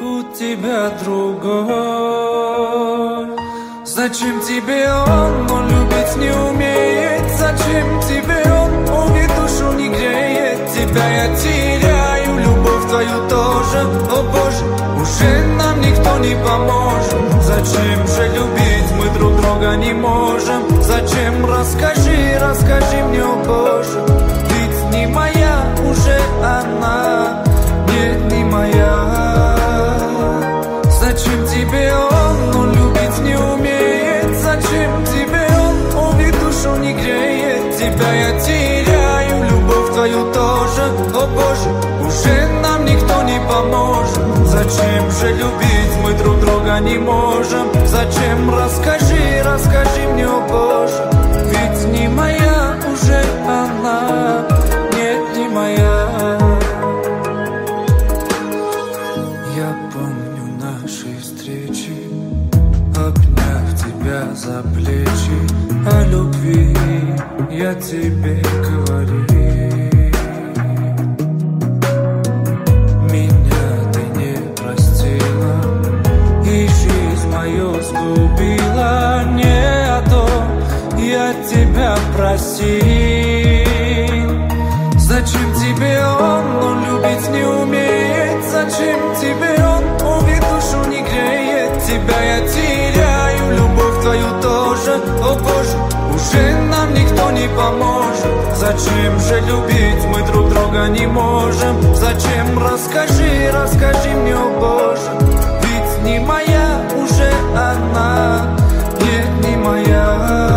у тебя другой. Зачем тебе он любить не умеет? Зачем тебе он ведь душу не греет? Тебя я теряю, любовь твою тоже. О боже, уже нам никто не поможет. Зачем же любить, мы друг друга не можем? Зачем, расскажи мне, о боже. Ведь не моя уже она, нет, не моя. Зачем тебе он любить не умеет? Зачем тебе он ведь душу не греет? Тебя я теряю, любовь твою тоже. О боже, уже нам никто не поможет. Зачем же любить, мы друг друга не можем? Зачем, расскажи мне, о боже. Ведь не моя уже она, нет, не моя. Я помню наши встречи, обняв тебя за плечи. О любви я тебе говорил. Меня ты не простила и жизнь мою сгубила. Не о том я тебя просил. Зачем тебе он любить не умеет? Зачем тебе он ведь душу не греет? Тебя я теряю, любовь твою тоже. О боже, уже нам никто не поможет. Зачем же любить, мы друг друга не можем? Зачем, расскажи мне, о боже. Ведь не моя уже она, нет, не моя.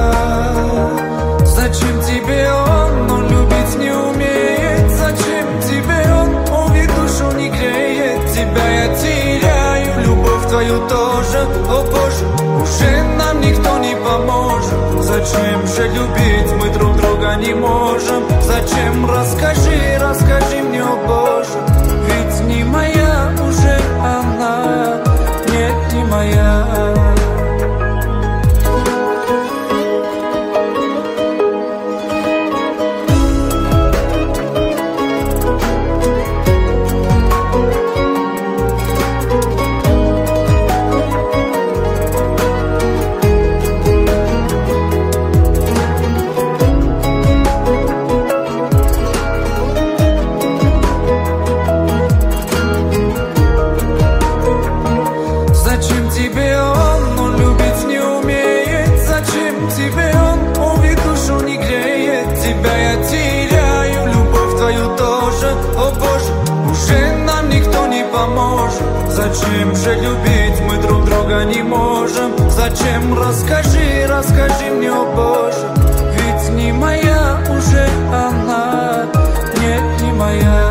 Зачем тебе он любить не умеет? Зачем тебе он ведь душу не греет? Тебя я теряю, любовь твою тоже. О боже, уже нам никто не поможет. Зачем же любить, мы друг друга не можем? Зачем, расскажи мне, о боже. Ведь не моя уже она, нет, не моя. Зачем тебе он любить не умеет? Зачем тебе он ведь душу не греет? Тебя я теряю, любовь твою тоже. О боже, уже нам никто не поможет. Зачем же любить, мы друг друга не можем? Зачем, расскажи мне, о боже. Ведь не моя уже она, нет, не моя.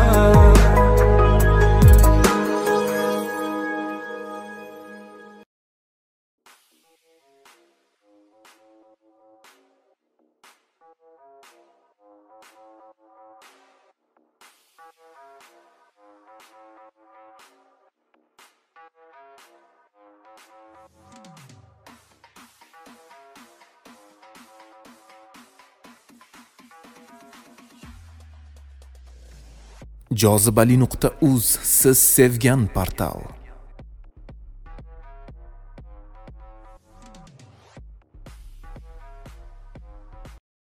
Jozibali.uz siz sevgan portal.